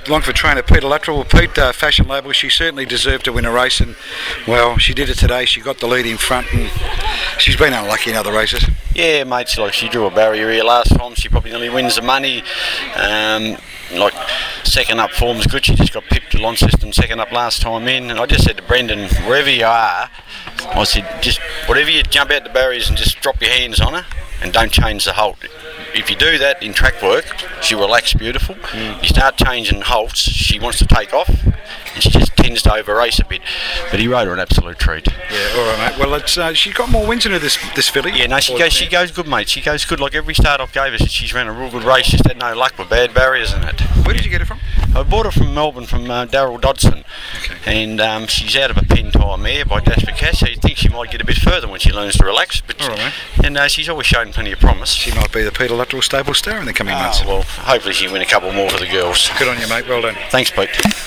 Longford trainer Peter Luttrell. Well, Pete, Fashion Label, she certainly deserved to win a race, and well, she did it today. She got the lead in front, and she's been unlucky in other races. Yeah, mate, like she drew a barrier here last time. She probably nearly wins the money. Like second up form's good. She just got pipped to Launceston second up last time in, and I just said to Brendan, wherever you are, I said, just whatever you jump out the barriers and just drop your hands on her and don't change the halt. If you do that in track work, she relaxes beautiful. You start changing halts, she wants to take off, and she just tends to over race a bit. But he rode her an absolute treat. Yeah, all right, mate. Well, it's she's got more wins in her, this filly. Yeah, no, she goes good, mate. She goes good. Like every start I gave her, she's ran a real good race. Just had no luck with bad barriers in it. Where did you get her from? I bought her from Melbourne, from Darryl Dodson. Okay. And she's out of a pen time mare by Jasper Cash, so you think she might get a bit further when she learns to relax. But all right, mate. And she's always shown plenty of promise. She might be the Peter Luttrell stable star in the coming months. Well, hopefully she'll win a couple more for the girls. Good on you, mate. Well done. Thanks, Pete.